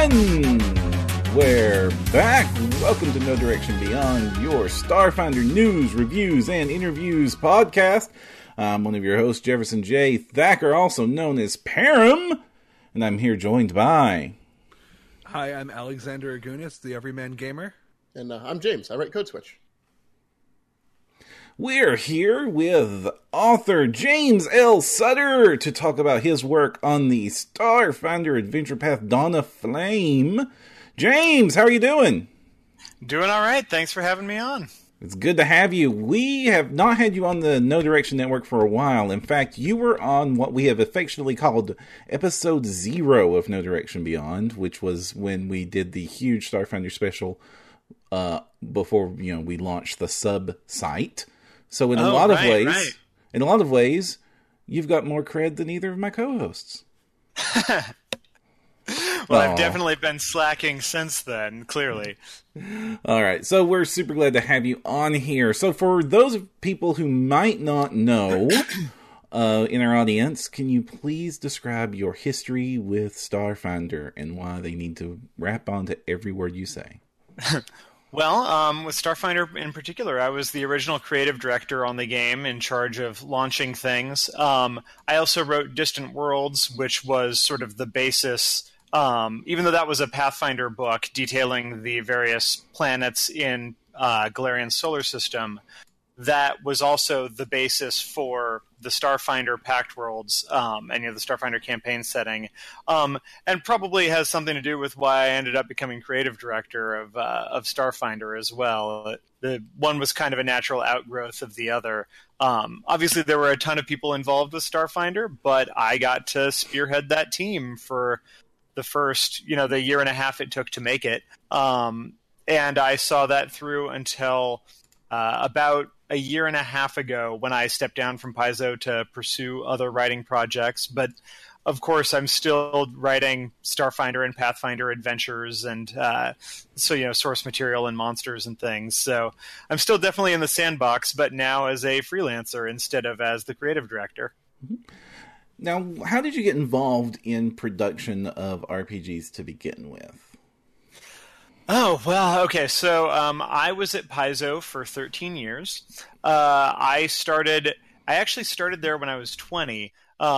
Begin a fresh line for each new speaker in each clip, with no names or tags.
everyone! We're back! Welcome to No Direction Beyond, your Starfinder news, reviews, and interviews podcast. I'm one of your hosts, Jefferson J. Thacker, also known as Param, and I'm here joined by...
Hi, I'm Alexander Agunas, the Everyman Gamer.
And I'm James. I write Code Switch.
We're here with author James L. Sutter to talk about his work on the Starfinder Adventure Path Dawn of Flame. James, how are you doing?
Doing all right. Thanks for having me on.
It's good to have you. We have not had you on the No Direction Network for a while. In fact, you were on what we have affectionately called Episode 0 of No Direction Beyond, which was when we did the huge Starfinder special before we launched the sub-site. So in a lot of ways, you've got more cred than either of my co-hosts.
Well, I've definitely been slacking since then, clearly.
All right, so we're super glad to have you on here. So for those people who might not know in our audience, can you please describe your history with Starfinder and why they need to rap onto every word you say?
Well, with Starfinder in particular, I was the original creative director on the game in charge of launching things. I also wrote Distant Worlds, which was sort of the basis, even though that was a Pathfinder book detailing the various planets in Galarian's solar system. That was also the basis for the Starfinder Pact Worlds and the Starfinder campaign setting, and probably has something to do with why I ended up becoming creative director of Starfinder as well. The one was kind of a natural outgrowth of the other. Obviously, there were a ton of people involved with Starfinder, but I got to spearhead that team for the first, the year and a half it took to make it, and I saw that through until about a year and a half ago when I stepped down from Paizo to pursue other writing projects. But of course, I'm still writing Starfinder and Pathfinder adventures and source material and monsters and things. So I'm still definitely in the sandbox, but now as a freelancer instead of as the creative director.
Now, how did you get involved in production of RPGs to begin with?
Oh, well, okay. So I was at Paizo for 13 years. I actually started there when I was 20.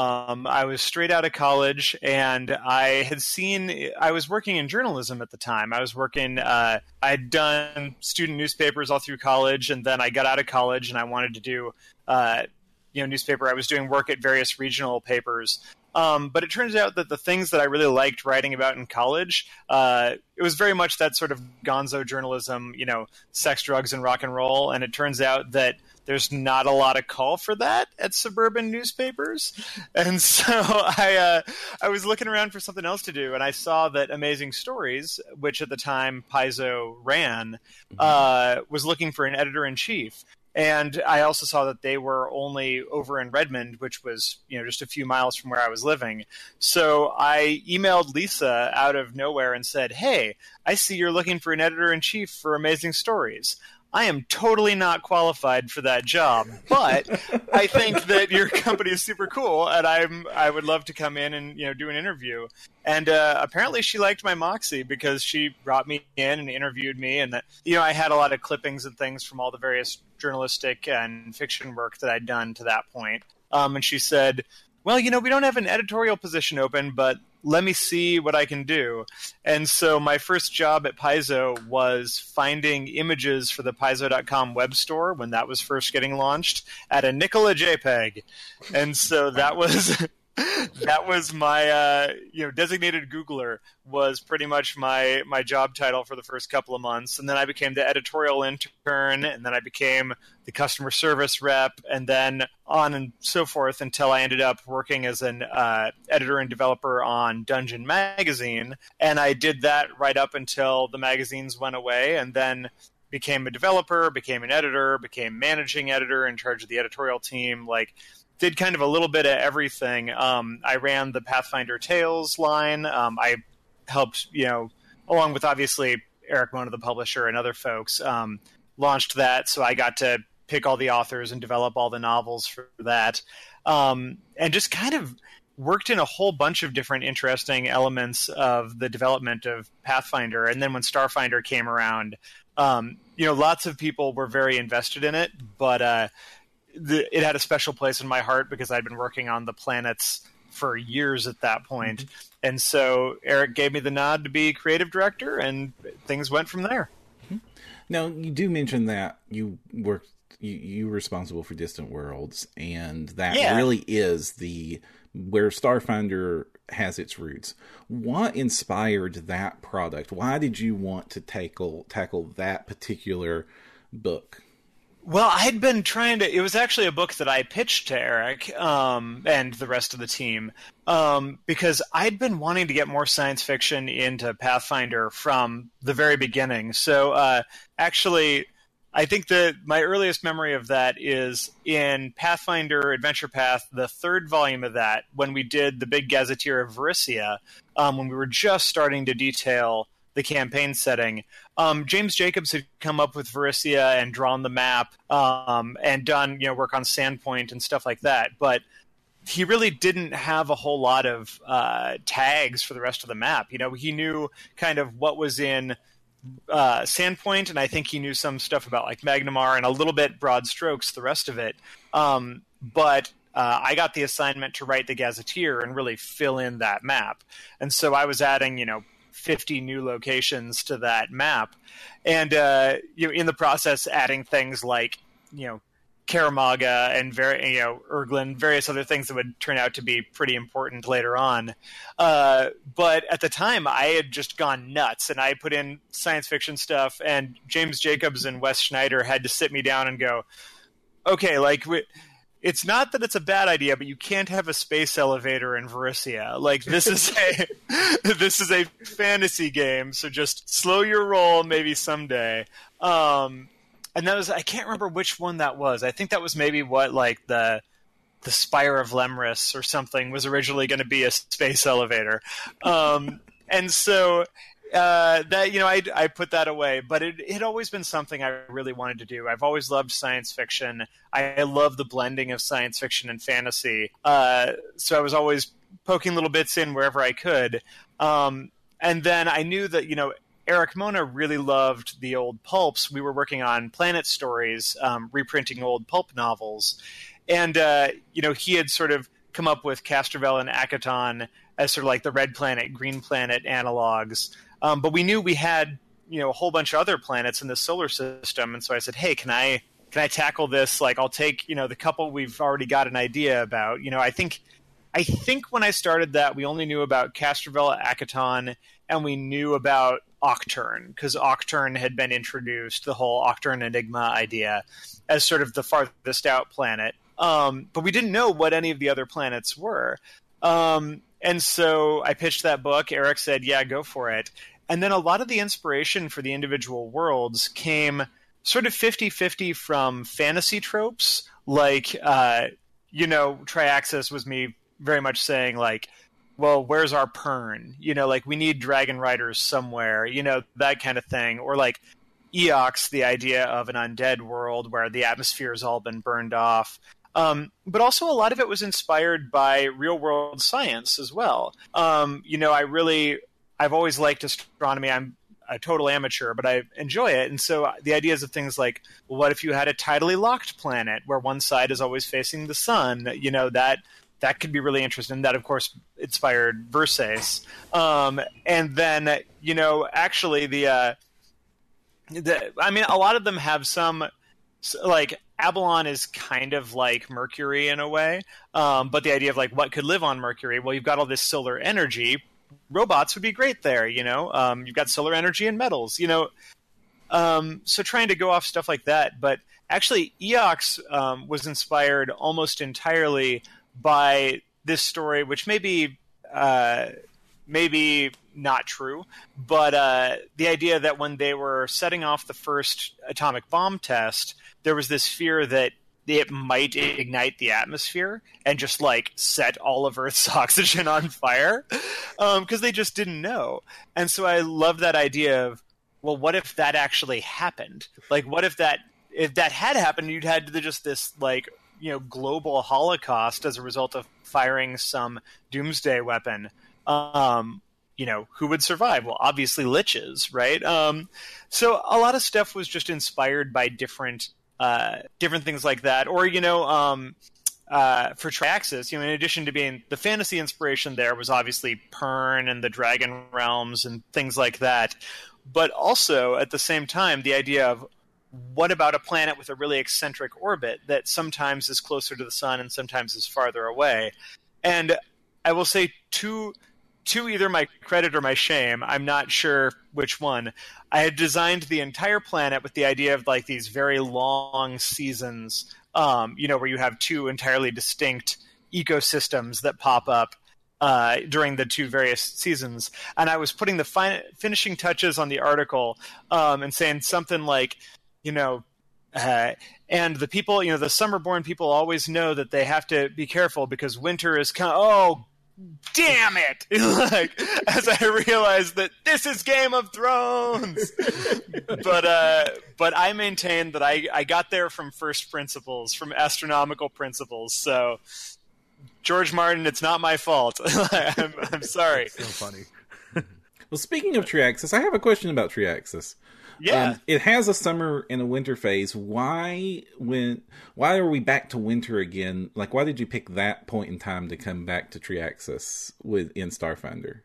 I was straight out of college, and I was working in journalism at the time. I was working, I'd done student newspapers all through college, and then I got out of college, and I wanted to do, newspaper. I was doing work at various regional papers. But it turns out that the things that I really liked writing about in college, it was very much that sort of gonzo journalism, sex, drugs, and rock and roll. And it turns out that there's not a lot of call for that at suburban newspapers. And so I was looking around for something else to do, and I saw that Amazing Stories, which at the time Paizo ran, was looking for an editor-in-chief. And I also saw that they were only over in Redmond, which was, just a few miles from where I was living. So I emailed Lisa out of nowhere and said, "Hey, I see you're looking for an editor-in-chief for Amazing Stories. I am totally not qualified for that job, but I think that your company is super cool, and I would love to come in and do an interview." And apparently she liked my moxie because she brought me in and interviewed me, and I had a lot of clippings and things from all the various journalistic and fiction work that I'd done to that point. And she said, "Well, we don't have an editorial position open, but let me see what I can do." And so my first job at Paizo was finding images for the Paizo.com web store when that was first getting launched at a nickel a JPEG. And so that was that was my designated Googler was pretty much my job title for the first couple of months. And then I became the editorial intern, and then I became the customer service rep, and then on and so forth until I ended up working as an editor and developer on Dungeon Magazine. And I did that right up until the magazines went away, and then became a developer, became an editor, became managing editor in charge of the editorial team, did kind of a little bit of everything. I ran the Pathfinder Tales line. I helped, along with obviously Eric Mona, the publisher, and other folks, launched that. So I got to pick all the authors and develop all the novels for that. And just kind of worked in a whole bunch of different interesting elements of the development of Pathfinder. And then when Starfinder came around, lots of people were very invested in it, but it had a special place in my heart because I'd been working on the planets for years at that point. Mm-hmm. And so Eric gave me the nod to be creative director, and things went from there.
Mm-hmm. Now, you do mention that you were responsible for Distant Worlds, and that really is where Starfinder has its roots. What inspired that product? Why did you want to tackle that particular book?
Well, I'd been it was actually a book that I pitched to Eric and the rest of the team because I'd been wanting to get more science fiction into Pathfinder from the very beginning. So actually, I think that my earliest memory of that is in Pathfinder Adventure Path, the third volume of that, when we did the big Gazetteer of Varisia, when we were just starting to detail the campaign setting. James Jacobs had come up with Varisia and drawn the map and done work on Sandpoint and stuff like that, but he really didn't have a whole lot of tags for the rest of the map. He knew kind of what was in Sandpoint, and I think he knew some stuff about like Magnamar and a little bit broad strokes the rest of it. But I got the assignment to write the Gazetteer and really fill in that map, and so I was adding 50 new locations to that map, and in the process adding things like Karamaga and Urglin, various other things that would turn out to be pretty important later on. But at the time, I had just gone nuts, and I put in science fiction stuff, and James Jacobs and Wes Schneider had to sit me down and go, okay, it's not that it's a bad idea, but you can't have a space elevator in Varisia. This is a fantasy game, so just slow your roll, maybe someday. And that was, I can't remember which one that was. I think that was maybe what the Spire of Lemris or something was originally going to be a space elevator. And so that I put that away, but it had always been something I really wanted to do. I've always loved science fiction. I love the blending of science fiction and fantasy. So I was always poking little bits in wherever I could. And then I knew that, Eric Mona really loved the old pulps. We were working on Planet Stories, reprinting old pulp novels. And, he had sort of come up with Castrovel and Akaton as sort of like the Red Planet, Green Planet analogs. But we knew we had, a whole bunch of other planets in the solar system. And so I said, hey, can I tackle this? I'll take, the couple we've already got an idea about. I think when I started that, we only knew about Castrovel, Akaton, and we knew about Octurne, because Octurne had been introduced, the whole Octurne Enigma idea, as sort of the farthest out planet. But we didn't know what any of the other planets were. And so I pitched that book. Eric said, yeah, go for it. And then a lot of the inspiration for the individual worlds came sort of 50-50 from fantasy tropes. Triaxis was me very much saying, well, where's our Pern? We need dragon riders somewhere, that kind of thing. Or Eox, the idea of an undead world where the atmosphere has all been burned off. But also a lot of it was inspired by real-world science as well. I've always liked astronomy. I'm a total amateur, but I enjoy it. And so the ideas of things like, well, what if you had a tidally locked planet where one side is always facing the sun? That could be really interesting. That, of course, inspired Versace. And then, actually a lot of them have some, Abalon is kind of like Mercury in a way. But the idea of, what could live on Mercury? Well, you've got all this solar energy. Robots would be great there, You've got solar energy and metals, So trying to go off stuff like that. But actually, Eox was inspired almost entirely by this story, which maybe not true, but the idea that when they were setting off the first atomic bomb test, there was this fear that it might ignite the atmosphere and just set all of Earth's oxygen on fire, because they just didn't know. And so I love that idea of, well, what if that actually happened? What if that had happened, you'd had just this global holocaust as a result of firing some doomsday weapon, who would survive? Well, obviously liches, right? So a lot of stuff was just inspired by different things like that. Or, for Triaxis, in addition to being the fantasy inspiration, there was obviously Pern and the Dragon Realms and things like that. But also, at the same time, the idea of what about a planet with a really eccentric orbit that sometimes is closer to the sun and sometimes is farther away? And I will say, to either my credit or my shame, I'm not sure which one, I had designed the entire planet with the idea of like these very long seasons, where you have two entirely distinct ecosystems that pop up during the two various seasons. And I was putting the finishing touches on the article and saying something like, and the people, the summer-born people always know that they have to be careful because winter is oh, damn it! Like, as I realized that this is Game of Thrones! But I maintain that I got there from first principles, from astronomical principles, so George Martin, it's not my fault. I'm sorry.
So funny.
Well, speaking of Triaxis, I have a question about Triaxis.
Yeah.
It has a summer and a winter phase. Why are we back to winter again? Like, why did you pick that point in time to come back to Triaxis in Starfinder?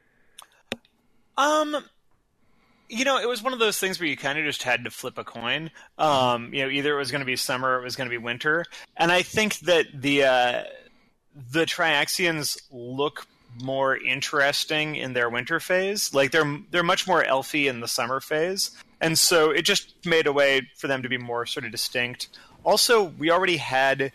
It was one of those things where you kind of just had to flip a coin. Either it was going to be summer or it was going to be winter. And I think that the Triaxians look more interesting in their winter phase. Like they're much more elfy in the summer phase, and so it just made a way for them to be more sort of distinct. Also, we already had,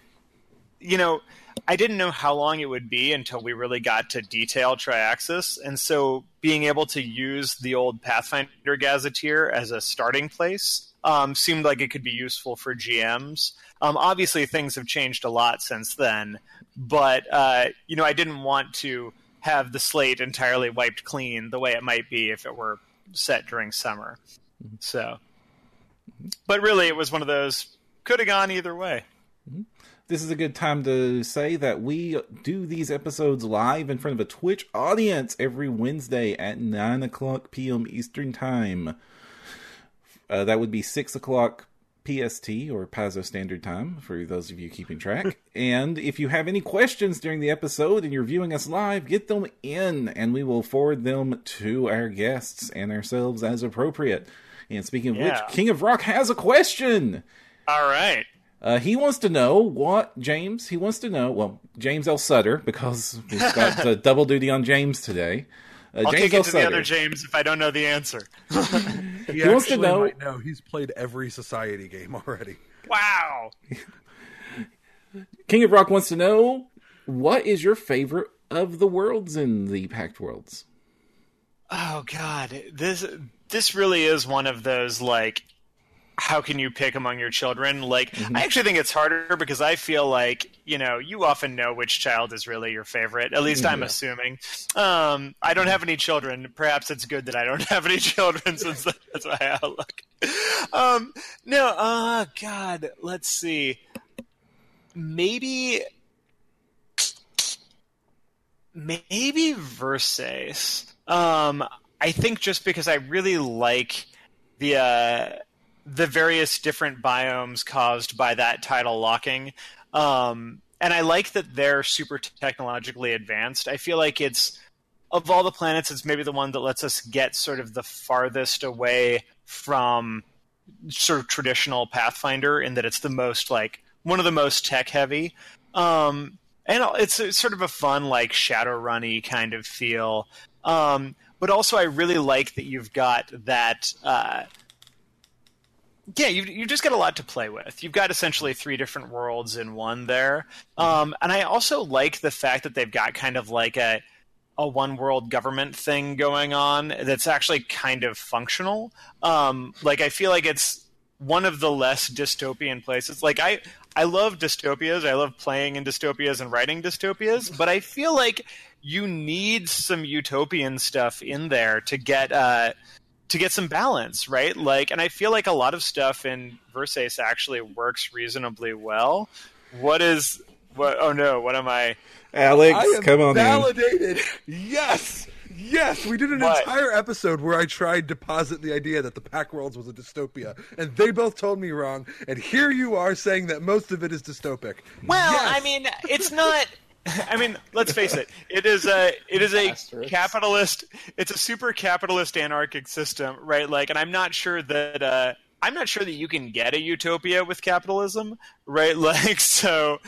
I didn't know how long it would be until we really got to detail Triaxis, and so being able to use the old Pathfinder Gazetteer as a starting place seemed like it could be useful for GMs. Obviously, things have changed a lot since then, but I didn't want to have the slate entirely wiped clean the way it might be if it were set during summer. So, but really it was one of those, could have gone either way.
This is a good time to say that we do these episodes live in front of a Twitch audience every Wednesday at 9:00 p.m. Eastern Time. That would be 6:00 PST, or Paizo Standard Time, for those of you keeping track. And if you have any questions during the episode and you're viewing us live, get them in, and we will forward them to our guests and ourselves as appropriate. And speaking of which, King of Rock has a question!
All right.
He wants to know James L. Sutter, because we've got double duty on James today.
I'll
James
kick
L.
it to
Sutter.
the other James if I don't know the answer.
He
wants to know.
might know. He's played every Society game already.
Wow.
King of Rock wants to know, what is your favorite of the worlds in the Pact Worlds?
Oh God, this really is one of those, like, how can you pick among your children? Like, I actually think it's harder because I feel like, you often know which child is really your favorite. At least I'm assuming. I don't have any children. Perhaps it's good that I don't have any children, since that's my outlook. God, let's see. Maybe Versace. I think just because I really like the various different biomes caused by that tidal locking. And I like that they're super technologically advanced. I feel like it's, of all the planets, it's maybe the one that lets us get sort of the farthest away from sort of traditional Pathfinder, in that it's the most, like, one of the most tech heavy. And it's sort of a fun, like, Shadowrun-y kind of feel. But also I really like that you've got that... you just got a lot to play with. You've got essentially 3 different worlds in one there. And I also like the fact that they've got kind of like a one-world government thing going on that's actually kind of functional. I feel like it's one of the less dystopian places. Like, I love dystopias. I love playing in dystopias and writing dystopias. But I feel like you need some utopian stuff in there to get some balance, right? Like, and I feel like a lot of stuff in Versace actually works reasonably well. What is what? Oh no! What am I?
Alex,
I am
come on in.
validated. Yes. We did an
What?
entire episode where I tried to posit the idea that the Pack Worlds was a dystopia, and they both told me wrong. And here you are saying that most of it is dystopic.
Well,
Yes.
I mean, it's not. I mean, let's face it. It is a
Asterisk.
capitalist. It's a super capitalist anarchic system, right? Like, and I'm not sure that you can get a utopia with capitalism, right? Like, so,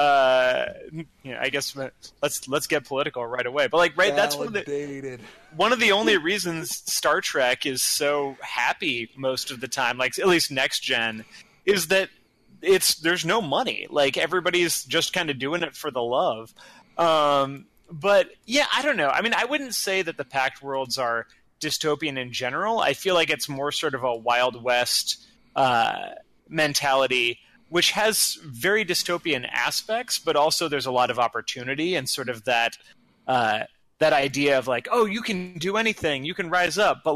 I guess let's get political right away. But like, right, that's
Validated.
one of the only reasons Star Trek is so happy most of the time, like at least Next Gen, is that there's no money. Like everybody's just kind of doing it for the love. But yeah, I don't know. I mean, I wouldn't say that the Pact Worlds are dystopian in general. I feel like it's more sort of a Wild West mentality, which has very dystopian aspects, but also there's a lot of opportunity and sort of that idea of like, oh, you can do anything, you can rise up, but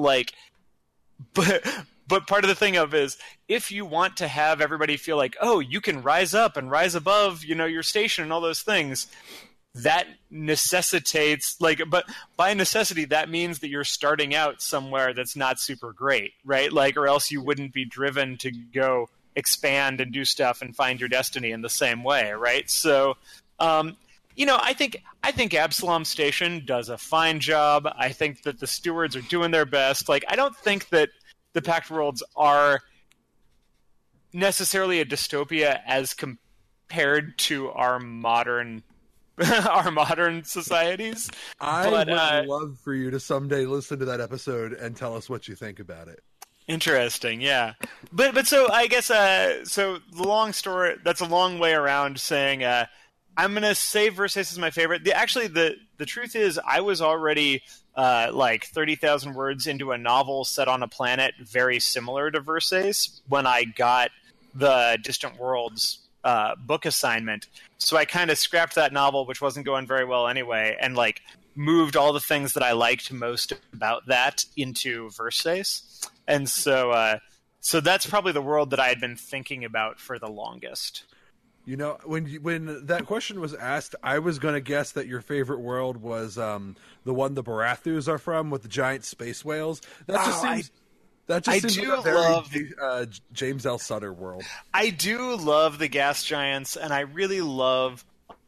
part of the thing of is if you want to have everybody feel like, oh, you can rise up and rise above, your station and all those things, that necessitates but by necessity that means that you're starting out somewhere that's not super great, right? Like, or else you wouldn't be driven to go expand and do stuff and find your destiny in the same way, right? So I think Absalom Station does a fine job. I think that the stewards are doing their best. Like, I don't think that the Pact Worlds are necessarily a dystopia as compared to our modern societies.
I
But,
would love for you to someday listen to that episode and tell us what you think about it.
Interesting, yeah. But so I guess so the long story, that's a long way around saying I'm gonna say Versace is my favorite. The truth is I was already like 30,000 words into a novel set on a planet very similar to Versace when I got the Distant Worlds book assignment. So I kind of scrapped that novel, which wasn't going very well anyway, and like moved all the things that I liked most about that into Versace. And so that's probably the world that I had been thinking about for the longest.
When that question was asked, I was going to guess that your favorite world was the one the Barathus are from with the giant space whales. That just seems like a very James L. Sutter world.
I do love the gas giants, and I really love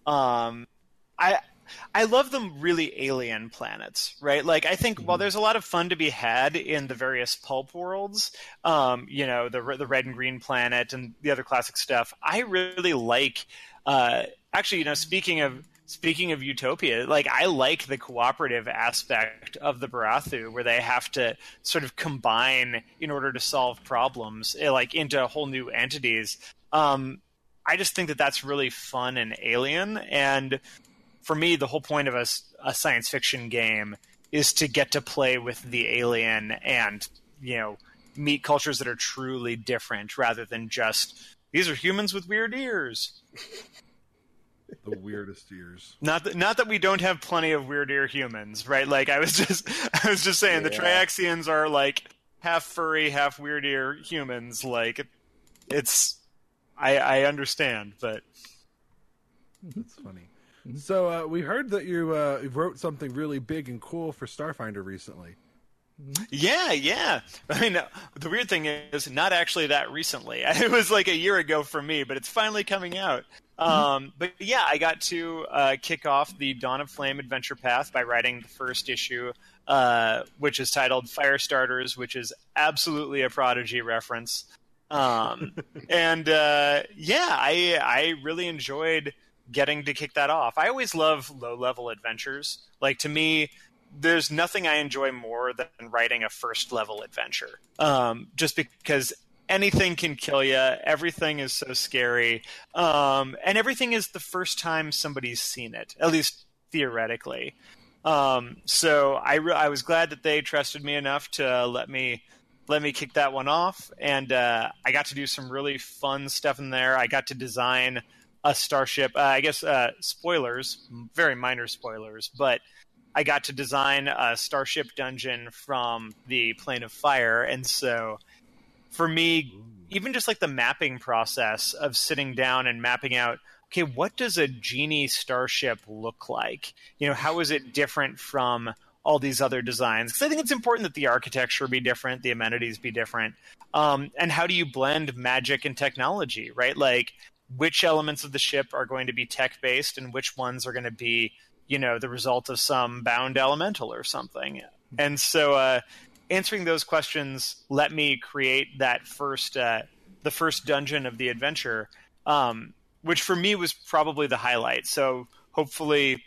I love the really alien planets, right? Like, I think while there's a lot of fun to be had in the various pulp worlds, the red and green planet and the other classic stuff, I really like. Actually, speaking of utopia, like I like the cooperative aspect of the Barathu, where they have to sort of combine in order to solve problems, like into whole new entities. I just think that that's really fun and alien, and for me, the whole point of a science fiction game is to get to play with the alien and, meet cultures that are truly different rather than just, these are humans with weird ears.
The weirdest ears.
Not that we don't have plenty of weird ear humans, right? Like I was just saying, the Triaxians are like half furry, half weird ear humans. Like I understand, but
That's funny. So we heard that you wrote something really big and cool for Starfinder recently.
Yeah. I mean, the weird thing is not actually that recently. It was like a year ago for me, but it's finally coming out. But yeah, I got to kick off the Dawn of Flame adventure path by writing the first issue, which is titled Firestarters, which is absolutely a Prodigy reference. I really enjoyed getting to kick that off. I always love low-level adventures. Like, to me, there's nothing I enjoy more than writing a first-level adventure. Just because anything can kill you, everything is so scary, and everything is the first time somebody's seen it, at least theoretically. So I was glad that they trusted me enough to let me kick that one off, and I got to do some really fun stuff in there. I got to design a starship, spoilers, very minor spoilers, but I got to design a starship dungeon from the Plane of Fire, and so for me, even just like the mapping process of sitting down and mapping out, okay, what does a Genie starship look like? How is it different from all these other designs? Because I think it's important that the architecture be different, the amenities be different. And how do you blend magic and technology, right? Like, which elements of the ship are going to be tech-based and which ones are going to be, the result of some bound elemental or something. And so answering those questions let me create that the first dungeon of the adventure, which for me was probably the highlight. So hopefully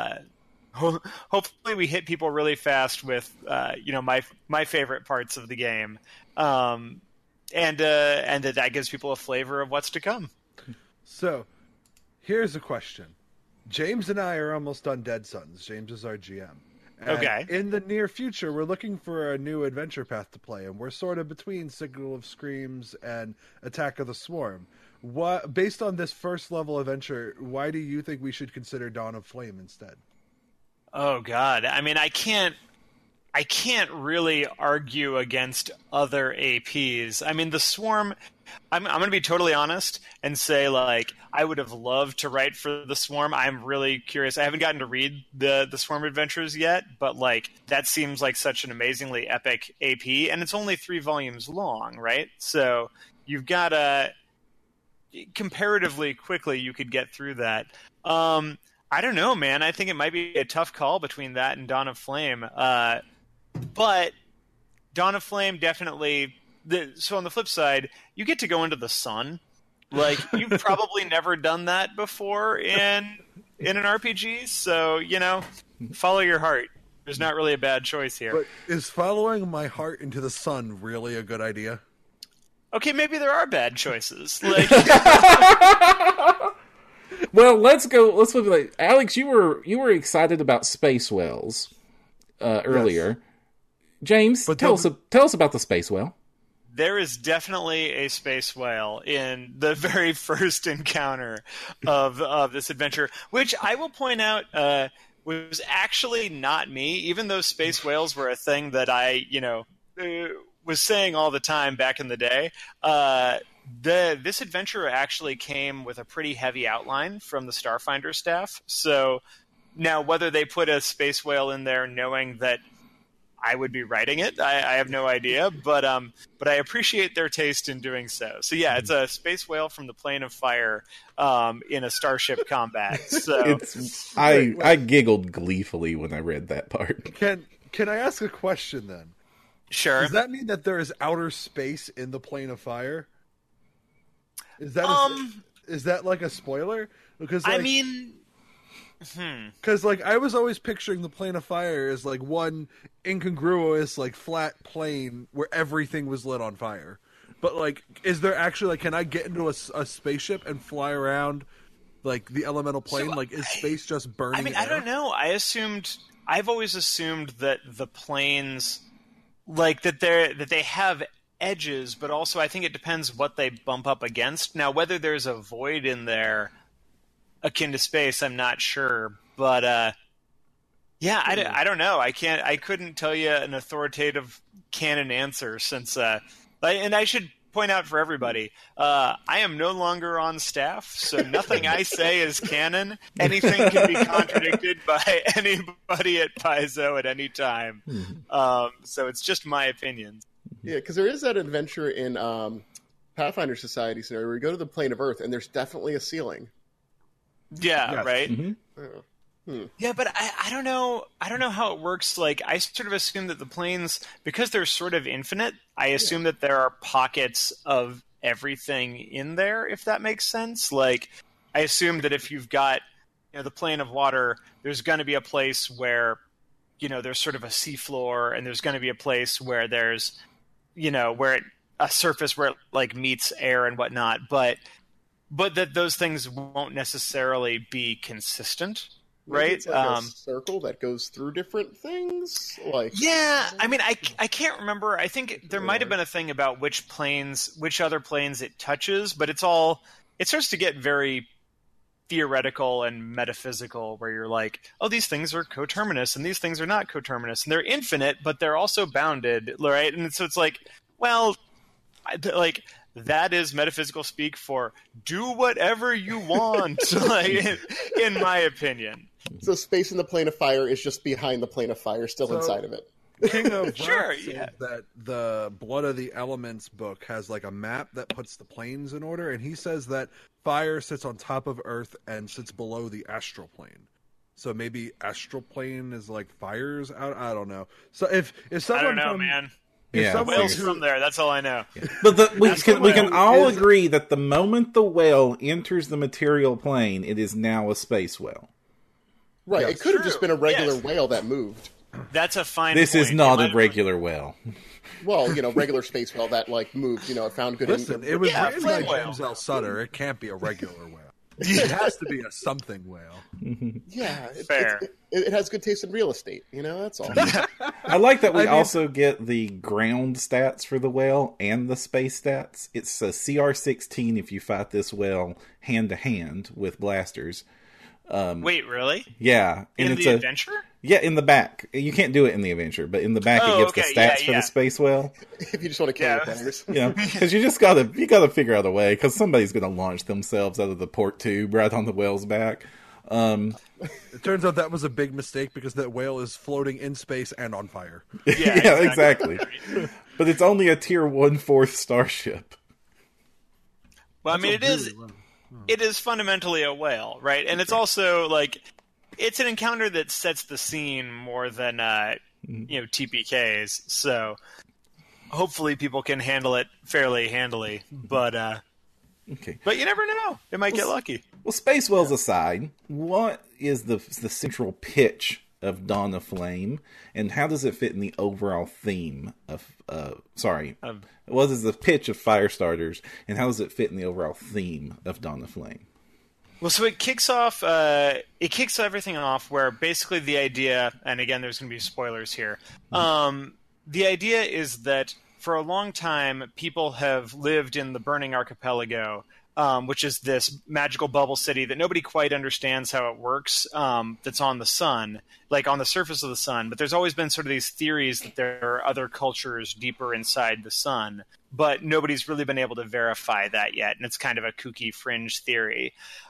we hit people really fast with my favorite parts of the game, and that gives people a flavor of what's to come.
So here's a question. James and I are almost done Dead Sons. James is our GM. And
okay.
In the near future, we're looking for a new adventure path to play, and we're sort of between Signal of Screams and Attack of the Swarm. Based on this first level adventure, why do you think we should consider Dawn of Flame instead?
Oh God! I mean, I can't really argue against other APs. I mean, the Swarm. I'm going to be totally honest and say, like, I would have loved to write for the Swarm. I'm really curious. I haven't gotten to read the Swarm Adventures yet, but like that seems like such an amazingly epic AP, and it's only 3 volumes long, right? So you've got comparatively quickly you could get through that. I don't know, man. I think it might be a tough call between that and Dawn of Flame. But Dawn of Flame definitely. So on the flip side, you get to go into the sun. Like, you've probably never done that before in an RPG. So, follow your heart. There's not really a bad choice here.
But is following my heart into the sun really a good idea?
Okay, maybe there are bad choices. Like,
well, let's go. Let's look at Alex. You were excited about Space Wells earlier. Yes. James, tell us about the Space Well.
There is definitely a space whale in the very first encounter of this adventure, which I will point out was actually not me, even though space whales were a thing that I, was saying all the time back in the day. This adventure actually came with a pretty heavy outline from the Starfinder staff. So now whether they put a space whale in there knowing that I would be writing it, I have no idea, but I appreciate their taste in doing so. So yeah, it's a space whale from the Plane of Fire in a starship combat. So
I giggled gleefully when I read that part.
Can I ask a question then?
Sure.
Does that mean that there is outer space in the Plane of Fire? Is that like a spoiler? Because
I mean.
Because I was always picturing the Plane of Fire as like one incongruous flat plane where everything was lit on fire. But is there actually can I get into a spaceship and fly around the elemental plane? So is space just burning?
I mean,
air?
I don't know. I've always assumed that the planes that they have edges, but also I think it depends what they bump up against. Now, whether there's a void in there akin to space, I'm not sure, but I don't know. I couldn't tell you an authoritative canon answer since and I should point out for everybody, I am no longer on staff, so nothing I say is canon. Anything can be contradicted by anybody at Paizo at any time. So it's just my opinion.
Yeah, because there is that adventure in Pathfinder Society scenario where you go to the plane of Earth and there's definitely a ceiling.
Yeah, yes. Right?
Mm-hmm.
Yeah, but I don't know. I don't know how it works. I sort of assume that the planes, because they're sort of infinite, I assume that there are pockets of everything in there, if that makes sense. I assume that if you've got the plane of water, there's going to be a place where there's sort of a seafloor, and there's going to be a place where there's a surface where it meets air and whatnot, but that those things won't necessarily be consistent, right?
It's a circle that goes through different things.
Yeah, I mean, I can't remember. I think there might have been a thing about which other planes it touches, but it starts to get very theoretical and metaphysical, where you're like, oh, these things are coterminous and these things are not coterminous, and they're infinite, but they're also bounded, right? And so it's well, like that is metaphysical speak for do whatever you want, like, in my opinion.
So space in the plane of fire is just behind the plane of fire, still inside of it.
King of Rock
Sure,
says
yeah.
that the Blood of the Elements book has like a map that puts the planes in order, and he says that fire sits on top of Earth and sits below the astral plane. So maybe astral plane is like fire's out. I don't know. So if someone
I don't know,
from,
man.
Yeah,
someone
Whale's
who-
from there. That's all I know.
But we can all
is-
agree that the moment the whale enters the material plane, it is now a space whale.
Right,
Yes.
it could have just
True.
been a regular
Yes.
whale that moved.
That's a fine
This
point.
is not
It
a
might-
regular whale.
Well, regular space whale that like moved. It found good.
Listen, it was
Yeah,
written by
flame whale.
James L. Sutter. It can't be a regular whale. It has to be a something whale.
Yeah,
Fair.
it has good taste in real estate. That's all.
I like that we
I mean-
also get the ground stats for the whale and the space stats. It's a CR-16 if you fight this whale hand to hand with blasters.
Wait, really?
Yeah, and
In
it's
the adventure?
Yeah, in the back. You can't do it in the adventure, but in the back it
Oh,
gives
okay,
the stats
yeah,
for
yeah.
the space whale.
If you just want to kill
Yeah.
the players.
Because you just gotta figure out a way, because somebody's gonna launch themselves out of the port tube right on the whale's back.
It turns out that was a big mistake because that whale is floating in space and on fire.
Yeah, exactly. But it's only a tier 1/4 starship.
Well, I mean, it is fundamentally a whale, right? And it's also like it's an encounter that sets the scene more than TPKs. So hopefully people can handle it fairly handily. But
Okay.
you never know; it might get lucky.
Well, space whales aside, what is the central pitch of Dawn of Flame, and how does it fit in the overall theme of? What is the pitch of Firestarters, and how does it fit in the overall theme of Dawn of Flame?
Well, so it kicks off. It kicks everything off where basically the idea, and again, there's going to be spoilers here. The idea is that for a long time, people have lived in the Burning Archipelago, which is this magical bubble city that nobody quite understands how it works. That's on the sun, like on the surface of the sun. But there's always been sort of these theories that there are other cultures deeper inside the sun, but nobody's really been able to verify that yet. And it's kind of a kooky fringe theory.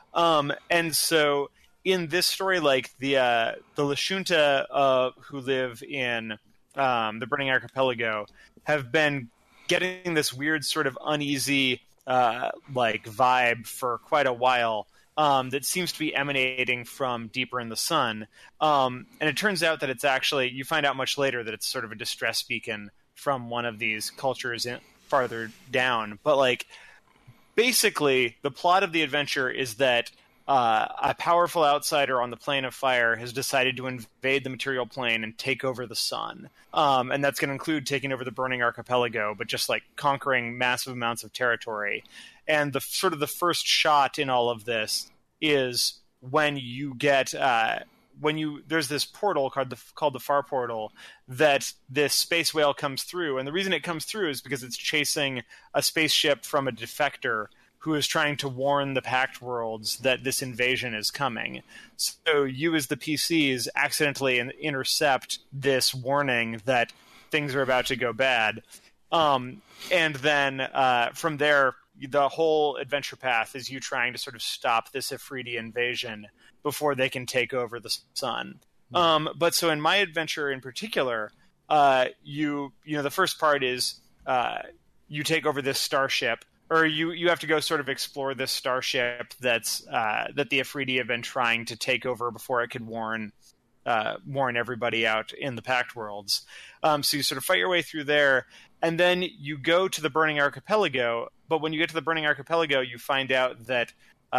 And so in this story, like the Lashunta who live in the Burning Archipelago have been getting this weird sort of uneasy like vibe for quite a while that seems to be emanating from deeper in the sun. And it turns out that it's actually, you find out much later that it's sort of a distress beacon from one of these cultures farther down. But like, basically, the plot of the adventure is that a powerful outsider on the plane of fire has decided to invade the material plane and take over the sun. And that's going to include taking over the Burning Archipelago, but just like conquering massive amounts of territory. And the sort of the first shot in all of this is when you get there's this portal called the Far Portal that this space whale comes through. And the reason it comes through is because it's chasing a spaceship from a defector who is trying to warn the Pact Worlds that this invasion is coming. So you as the PCs accidentally intercept this warning that things are about to go bad. And then from there, the whole adventure path is you trying to sort of stop this Afridi invasion before they can take over the sun. But so in my adventure in particular, the first part is you take over this starship, or you have to go sort of explore this starship that the Afridi have been trying to take over before it could warn everybody out in the Pact Worlds. So you sort of fight your way through there, and then you go to the Burning Archipelago. But when you get to the Burning Archipelago, you find out that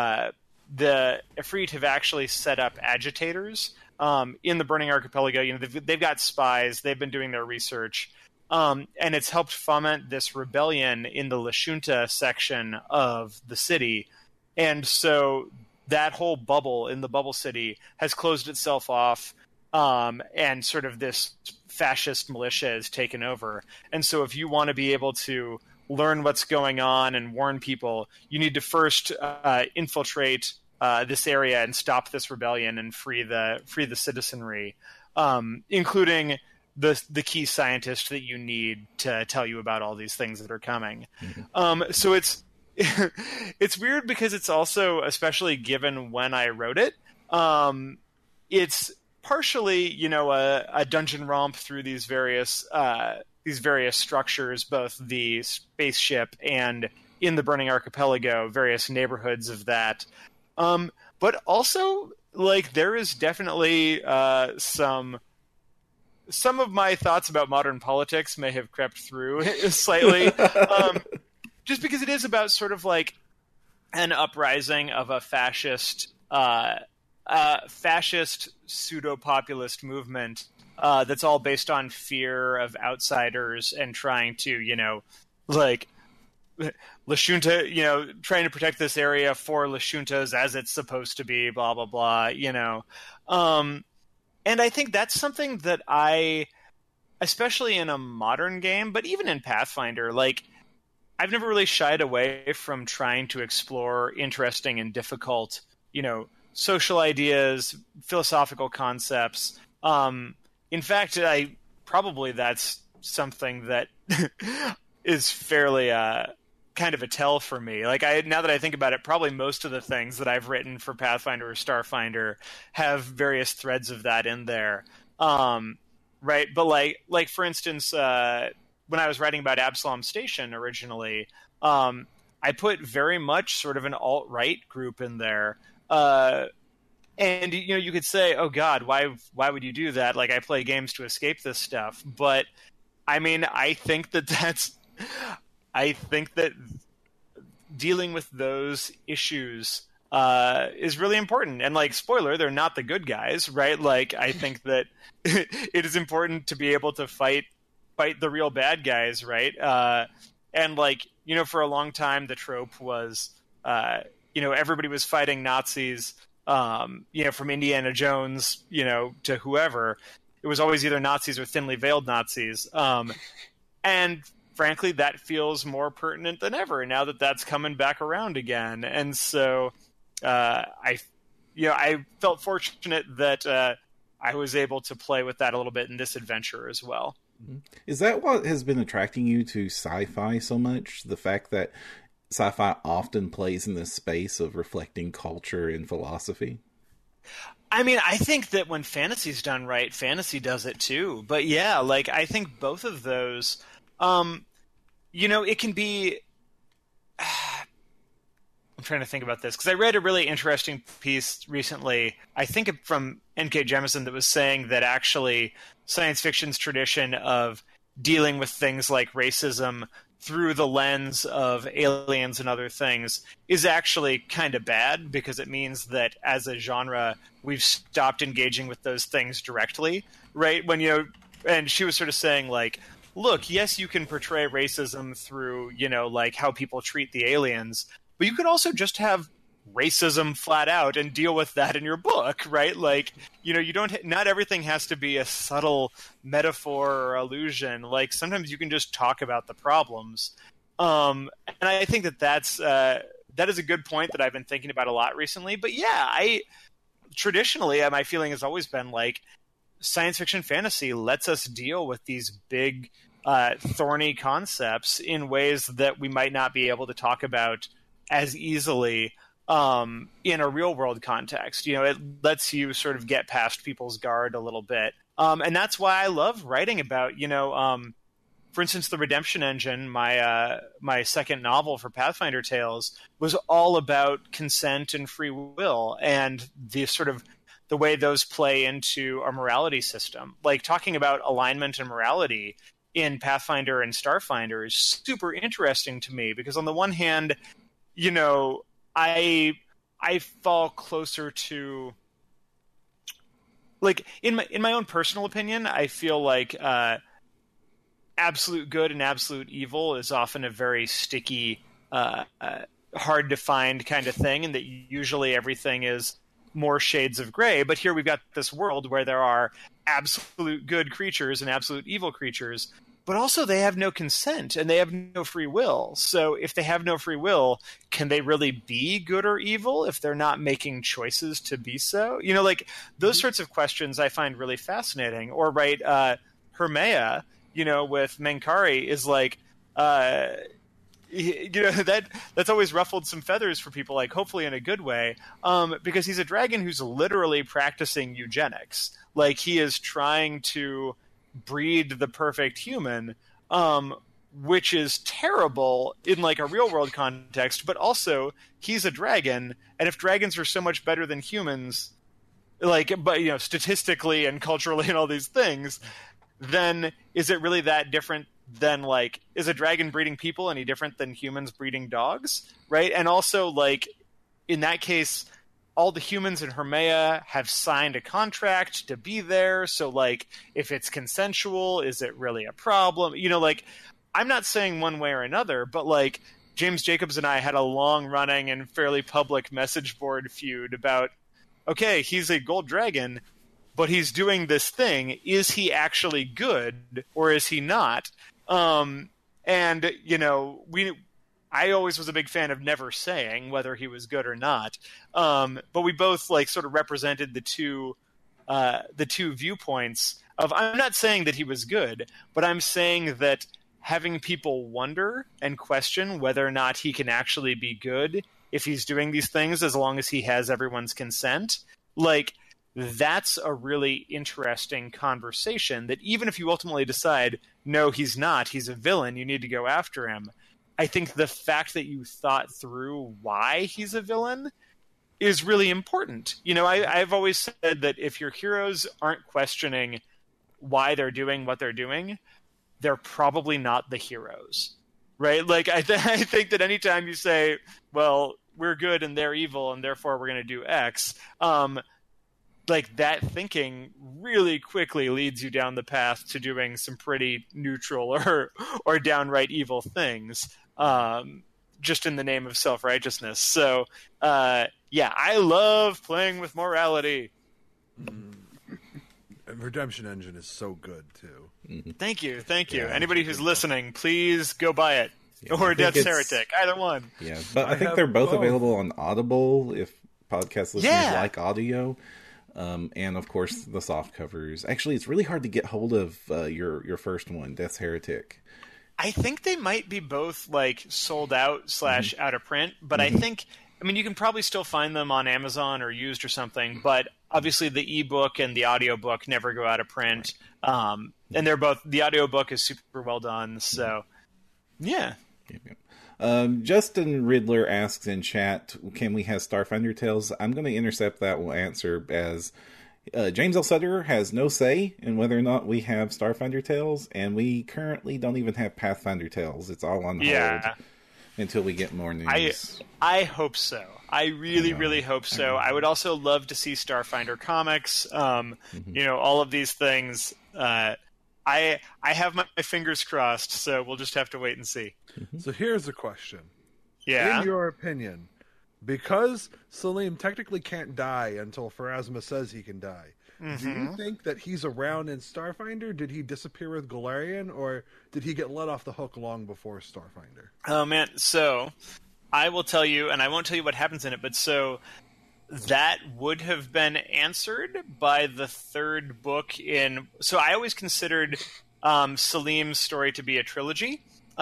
the Ifrit have actually set up agitators in the Burning Archipelago. They've got spies. They've been doing their research. And it's helped foment this rebellion in the Lashunta section of the city. And so that whole bubble in the bubble city has closed itself off, and sort of this fascist militia is taken over. And so if you want to be able to learn what's going on and warn people, you need to first infiltrate this area and stop this rebellion and free the citizenry, including the key scientist that you need to tell you about all these things that are coming. So it's it's weird because it's also, especially given when I wrote it, it's partially, you know, a dungeon romp through these various structures, both the spaceship and in the Burning Archipelago, various neighborhoods of that. But also, like, there is definitely some of my thoughts about modern politics may have crept through slightly, just because it is about sort of like an uprising of a fascist pseudo-populist movement that's all based on fear of outsiders and trying to, you know, like Lashunta, you know, trying to protect this area for Lashuntas as it's supposed to be, blah, blah, blah, you know. And I think that's something that especially in a modern game, but even in Pathfinder, like, I've never really shied away from trying to explore interesting and difficult, you know, social ideas, philosophical concepts. In fact, that's something that is fairly kind of a tell for me. Like, now that I think about it, probably most of the things that I've written for Pathfinder or Starfinder have various threads of that in there. Right? But like for instance, when I was writing about Absalom Station originally, I put very much sort of an alt-right group in there. And, you know, you could say, oh God, why would you do that? Like, I play games to escape this stuff. But I mean, I think that dealing with those issues is really important. And, like, spoiler, they're not the good guys, right? Like, I think that it is important to be able to fight the real bad guys, right? And, like, you know, for a long time, the trope was, you know, everybody was fighting Nazis, you know, from Indiana Jones, you know, to whoever. It was always either Nazis or thinly veiled Nazis. And frankly, that feels more pertinent than ever now that that's coming back around again. And so I felt fortunate that I was able to play with that a little bit in this adventure as well.
Is that what has been attracting you to sci-fi so much? The fact that sci-fi often plays in this space of reflecting culture and philosophy?
I mean, I think that when fantasy's done right, fantasy does it too. But yeah, like, I think both of those, you know, it can be... I'm trying to think about this, because I read a really interesting piece recently, I think from N.K. Jemisin, that was saying that actually science fiction's tradition of dealing with things like racism through the lens of aliens and other things is actually kind of bad, because it means that as a genre, we've stopped engaging with those things directly, right? When, you know, and she was sort of saying, like, look, yes, you can portray racism through, you know, like how people treat the aliens, but you could also just have racism flat out and deal with that in your book, right? Like, you know, not everything has to be a subtle metaphor or allusion. Like, sometimes you can just talk about the problems. And I think that is a good point that I've been thinking about a lot recently. But yeah, traditionally, my feeling has always been like, science fiction fantasy lets us deal with these big, thorny concepts in ways that we might not be able to talk about as easily in a real world context. You know, it lets you sort of get past people's guard a little bit. And that's why I love writing about, you know, for instance, the Redemption Engine, my second novel for Pathfinder Tales, was all about consent and free will and the way those play into our morality system. Like, talking about alignment and morality in Pathfinder and Starfinder is super interesting to me, because on the one hand, you know, I fall closer to, like, in my own personal opinion, I feel like absolute good and absolute evil is often a very sticky, hard to find kind of thing, and that usually everything is more shades of gray. But here we've got this world where there are absolute good creatures and absolute evil creatures, but also they have no consent and they have no free will. So if they have no free will, can they really be good or evil if they're not making choices to be so? You know, like, those sorts of questions I find really fascinating. Or, right, Hermea, with Menkari is like, that's always ruffled some feathers for people, like hopefully in a good way, because he's a dragon who's literally practicing eugenics. Like he is trying to breed the perfect human, which is terrible in like a real world context, but also he's a dragon, and if dragons are so much better than humans, but statistically and culturally and all these things, then is it really that different than like, is a dragon breeding people any different than humans breeding dogs, right? And also like in that case, all the humans in Hermea have signed a contract to be there, so like if it's consensual, is it really a problem? Like I'm not saying one way or another, but like James Jacobs and I had a long running and fairly public message board feud about, okay, he's a gold dragon, but he's doing this thing. Is he actually good or is he not? I always was a big fan of never saying whether he was good or not. But we both like sort of represented the two viewpoints of, I'm not saying that he was good, but I'm saying that having people wonder and question whether or not he can actually be good if he's doing these things, as long as he has everyone's consent, like that's a really interesting conversation that even if you ultimately decide, no, he's not, he's a villain, you need to go after him. I think the fact that you thought through why he's a villain is really important. I've always said that if your heroes aren't questioning why they're doing what they're doing, they're probably not the heroes, right? Like I think that anytime you say, well, we're good and they're evil and therefore we're going to do X, like that thinking really quickly leads you down the path to doing some pretty neutral or downright evil things, just in the name of self-righteousness. So, I love playing with morality.
And Redemption Engine is so good too.
Mm-hmm. Thank you. Yeah, anybody who's listening, please go buy it, or Death's Heretic, either one.
Yeah, but I think they're both available on Audible if podcast listeners like audio. And of course the soft covers. Actually, it's really hard to get hold of your first one, Death's Heretic.
I think they might be both like sold out / out of print, but I think, you can probably still find them on Amazon or used or something, but obviously the ebook and the audiobook never go out of print. And they're both, the audiobook is super well done, so yeah.
Justin Riddler asks in chat, can we have Starfinder Tales? I'm going to intercept that. We'll answer as James L. Sutter has no say in whether or not we have Starfinder Tales, and we currently don't even have Pathfinder Tales. It's all on hold until we get more news.
I hope so. I really hope so. I would also love to see Starfinder comics. All of these things. I have my fingers crossed, so we'll just have to wait and see.
So here's the question.
Yeah.
In your opinion, because Salim technically can't die until Pharasma says he can die, do you think that he's around in Starfinder? Did he disappear with Golarion, or did he get let off the hook long before Starfinder?
Oh, man. So I will tell you, and I won't tell you what happens in it, but so that would have been answered by the third book in... So I always considered Salim's story to be a trilogy.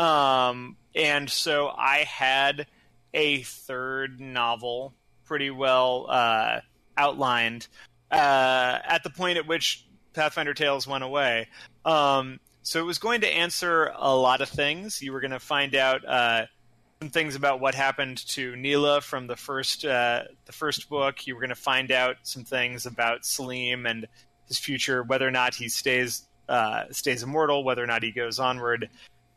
And so I had a third novel pretty well outlined at the point at which Pathfinder Tales went away. So it was going to answer a lot of things. You were going to find out some things about what happened to Neela from the first book. You were going to find out some things about Salim and his future, whether or not he stays immortal, whether or not he goes onward.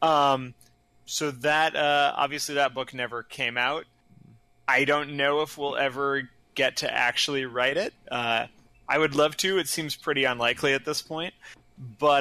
So that obviously that book never came out. I don't know if we'll ever get to actually write it. I would love to. It seems pretty unlikely at this point. But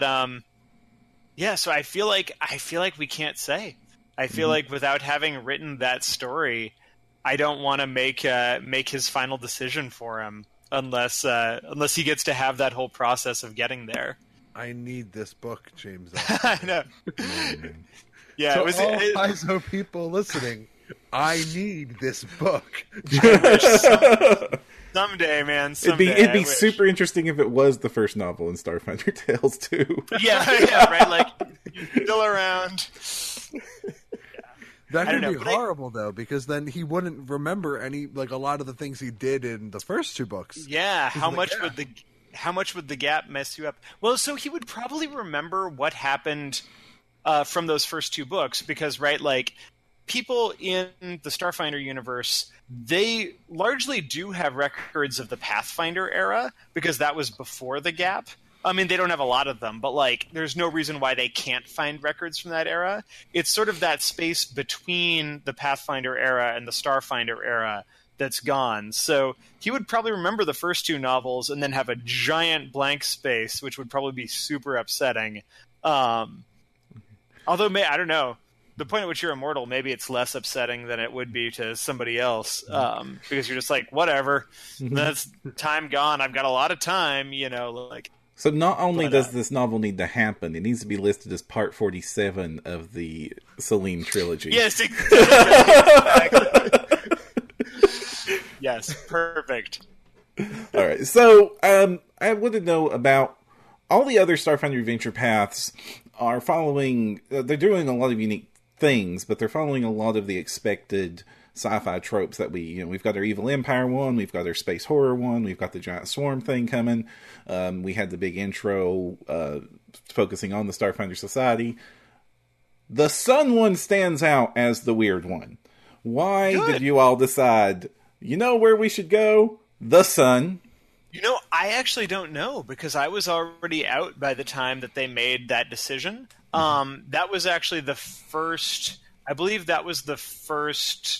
so I feel like we can't say. I feel like without having written that story, I don't want to make his final decision for him unless he gets to have that whole process of getting there.
I need this book, James.
I know. Yeah,
so all Paizo people listening, I need this book.
Someday, man. Someday,
it'd be super interesting if it was the first novel in Starfinder Tales too.
Yeah, right. Like you're still around.
That could be horrible though, because then he wouldn't remember a lot of the things he did in the first two books.
Yeah, how much would the gap mess you up? Well, so he would probably remember what happened from those first two books, because people in the Starfinder universe, they largely do have records of the Pathfinder era, because that was before the gap. I mean, they don't have a lot of them, but there's no reason why they can't find records from that era. It's sort of that space between the Pathfinder era and the Starfinder era that's gone. So he would probably remember the first two novels and then have a giant blank space, which would probably be super upsetting. Although, I don't know. The point at which you're immortal, maybe it's less upsetting than it would be to somebody else, because you're just like, whatever, that's time gone. I've got a lot of time,
So not only does this novel need to happen, it needs to be listed as part 47 of the Selene trilogy.
Yes, exactly. Yes, perfect.
All right, so I want to know about all the other Starfinder Adventure paths are following. They're doing a lot of unique things, but they're following a lot of the expected sci-fi tropes that we've got our Evil Empire one, we've got our space horror one, we've got the giant swarm thing coming. We had the big intro focusing on the Starfinder Society. The Sun one stands out as the weird one. Why did you all decide, where we should go? The Sun.
I actually don't know, because I was already out by the time that they made that decision. That was actually the first, I believe that was the first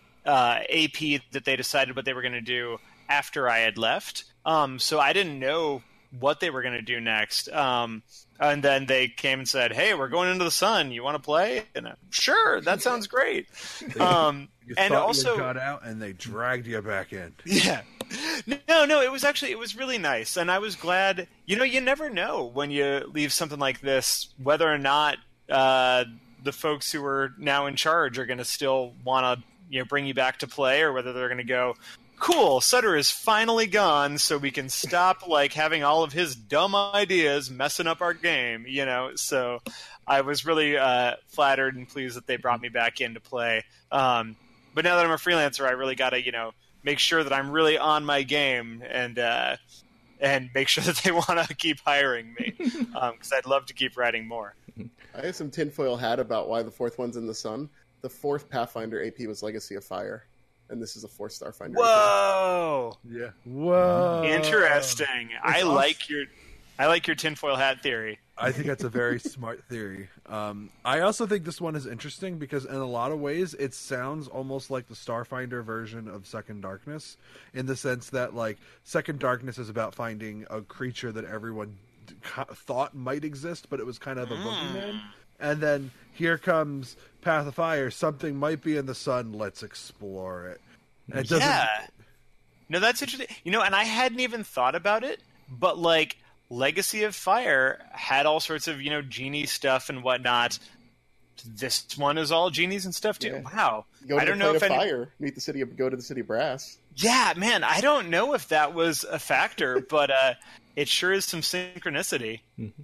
AP that they decided what they were going to do after I had left. So I didn't know what they were going to do next. And then they came and said, "Hey, we're going into the Sun. You want to play?" And sure, that sounds great.
And also you got out and they dragged you back in.
Yeah. No, it was really nice. And I was glad, you never know when you leave something like this, whether or not the folks who are now in charge are going to still want to, bring you back to play, or whether they're going to go, cool, Sutter is finally gone, so we can stop having all of his dumb ideas messing up our game, So I was really flattered and pleased that they brought me back in to play. But now that I'm a freelancer, I really got to, make sure that I'm really on my game and make sure that they want to keep hiring me, because I'd love to keep writing more.
I have some tinfoil hat about why the fourth one's in the Sun. The fourth Pathfinder AP was Legacy of Fire, and this is a fourth Starfinder.
Whoa!
AP. Yeah.
Whoa!
Interesting. I like your tinfoil hat theory.
I think that's a very smart theory. I also think this one is interesting because in a lot of ways it sounds almost like the Starfinder version of Second Darkness, in the sense that Second Darkness is about finding a creature that everyone thought might exist, but it was kind of a boogeyman. And then here comes Path of Fire. Something might be in the Sun. Let's explore it. And it doesn't...
Yeah. No, that's interesting. And I hadn't even thought about it, but Legacy of Fire had all sorts of, genie stuff and whatnot. This one is all genies and stuff too. Yeah. Wow.
I don't know if Fire. Go to the City of Brass.
Yeah, man, I don't know if that was a factor, but it sure is some synchronicity.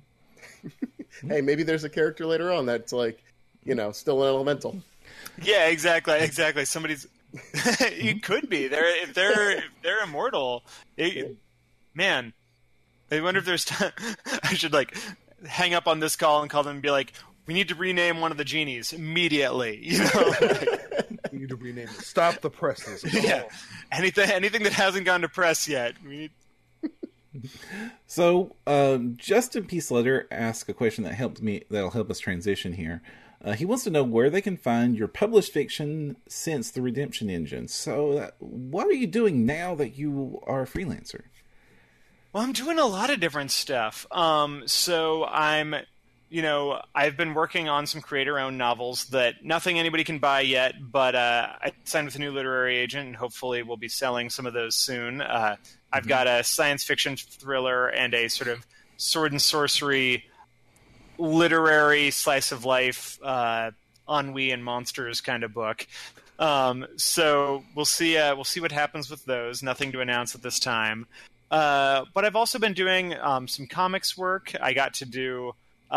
Hey, maybe there's a character later on that's still an elemental.
Yeah, exactly. Somebody's it could be. If they're immortal. Man. I wonder if there's I should hang up on this call and call them and be like, we need to rename one of the genies immediately.
We need to rename it. Stop the presses.
Yeah. Anything that hasn't gone to press yet.
So, Justin P. Slater asked a question that'll help us transition here. He wants to know where they can find your published fiction since the Redemption Engine. So, what are you doing now that you are a freelancer?
Well, I'm doing a lot of different stuff. So I'm, I've been working on some creator-owned novels that nothing anybody can buy yet, but I signed with a new literary agent, and hopefully we'll be selling some of those soon. I've got a science fiction thriller and a sort of sword and sorcery literary slice of life, ennui and monsters kind of book. So we'll see what happens with those. Nothing to announce at this time. But I've also been doing some comics work. I got to do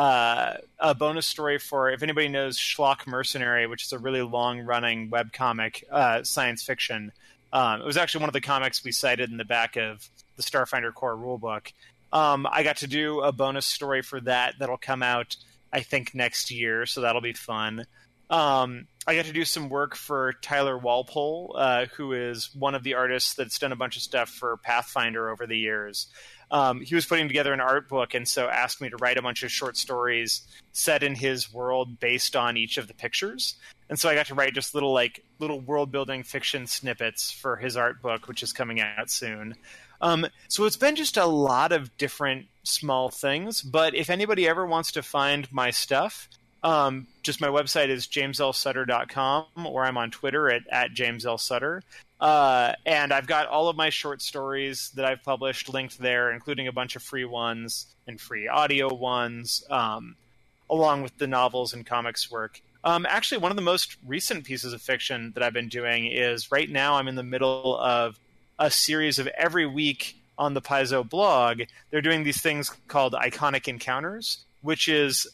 a bonus story for, if anybody knows Schlock Mercenary, which is a really long-running webcomic science fiction. It was actually one of the comics we cited in the back of the Starfinder Core rulebook. I got to do a bonus story for that that'll come out, I think, next year, so that'll be fun. I got to do some work for Tyler Walpole, who is one of the artists that's done a bunch of stuff for Pathfinder over the years. He was putting together an art book, and so asked me to write a bunch of short stories set in his world based on each of the pictures. And so I got to write just little world-building fiction snippets for his art book, which is coming out soon. So it's been just a lot of different small things, but if anybody ever wants to find my stuff, just my website is jameslsutter.com, or I'm on Twitter at JamesLSutter. And I've got all of my short stories that I've published linked there, including a bunch of free ones and free audio ones, along with the novels and comics work. Actually, one of the most recent pieces of fiction that I've been doing is, right now I'm in the middle of a series of every week on the Paizo blog. They're doing these things called Iconic Encounters, which is,